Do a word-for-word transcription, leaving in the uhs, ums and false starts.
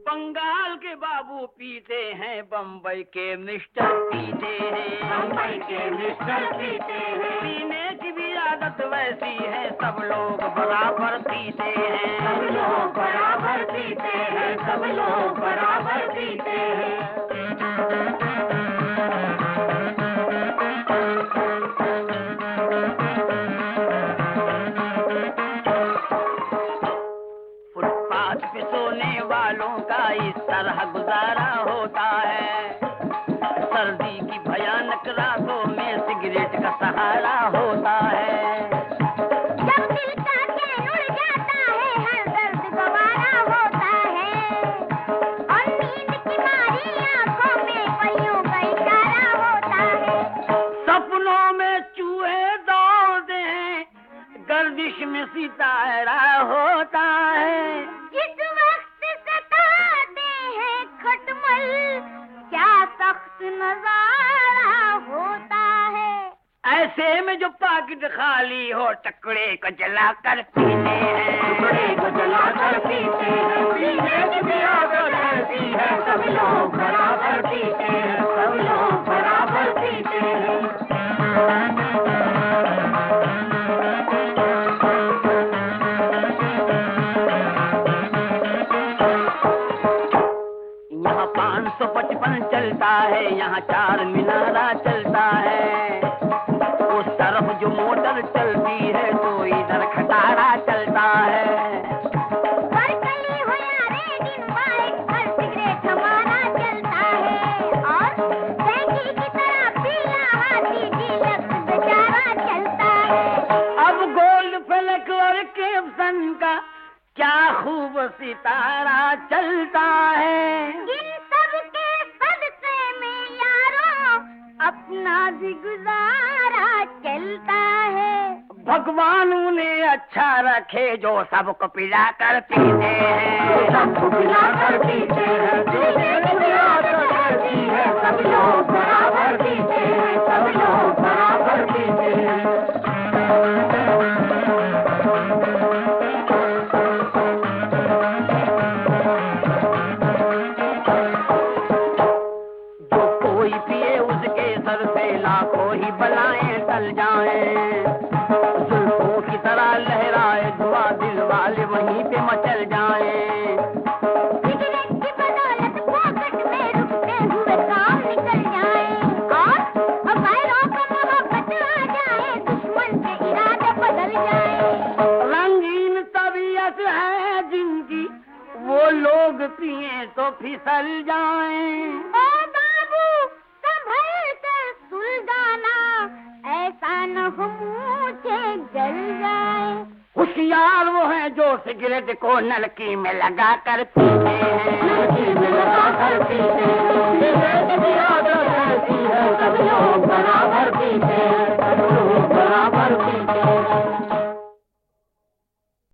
बंगाल के बाबू पीते हैं, बम्बई के मिस्टर पीते हैं, बम्बई के मिस्टर पीते हैं। पीने की भी आदत वैसी है, सब लोग बराबर पीते हैं, सब लोग बराबर पीते हैं, सब लोग बराबर पीते हैं। फुटपाथ पे सोने वालों का इस तरह गुजारा होता है, सर्दी की भयानक रातों में सिगरेट का सहारा होता है। जब दिल का चैन उड़ जाता है, हर दर्द गवारा होता है, और नींद की मारी आंखों में परियों का इशारा होता है। सपनों में चूहे दौड़ते हैं, गर्दिश में सितारा होता है। जिस वक्त सताते हैं खटमल, क्या सख्त नजारा होता है। ऐसे में जो पाकिट खाली हो, टुकड़े को जला कर पीते हैं, टुकड़े को जला कर पीते हैं। पीने की भी आदत ऐसी है, सब लोग बराबर पीते हैं, सब लोग बराबर पीते हैं। यहाँ पाँच सौ पचपन चलता है, यहाँ चार मीनारा चलता है, उस तरफ जो मोटर चलती है तो इधर खटारा चलता है। बरकली हो या रेड इन वाइट, हर सिगरेट हमारा चलता है, और बैंकी की तरह पीला हाथी डीलक्स बेचारा चलता है। अब गोल्ड फ्लैग और कैप्सन का क्या खूब सितारा चलता है। इन सब के सदक़े में यारों अपना भी गुजारा चलता है। भगवान उन्हें अच्छा रखे जो सबको पिला कर पीते हैं, सबको पिला कर पीते हैं। पीने की भी आदत ऐसी है, सब लोग बराबर पीते हैं, सब लोग बराबर पीते हैं। जो कोई पिए उसके सर से लाखों ही बलाएं टल जाएं, जुल्फों की तरह लहराए धुआं, दिल वाले वहीं पे मचल जाएं। सिगरेट की बदौलत पॉकेट में रुकते हुए काम निकल जाए, और गैरों को मोहब्बत आ जाए, दुश्मन से इरादे बदल जाए। रंगीन तबीयत है जिनकी, वो लोग पिए तो फिसल जाएं। ओ बाबू संभल कर सुलझाना, ऐसा न हो मुँह से जल जाए। होशियार वो है जो सिगरेट को नलकी में लगा कर पीते हैं, नलकी में लगा कर पीते हैं। पीने की भी आदत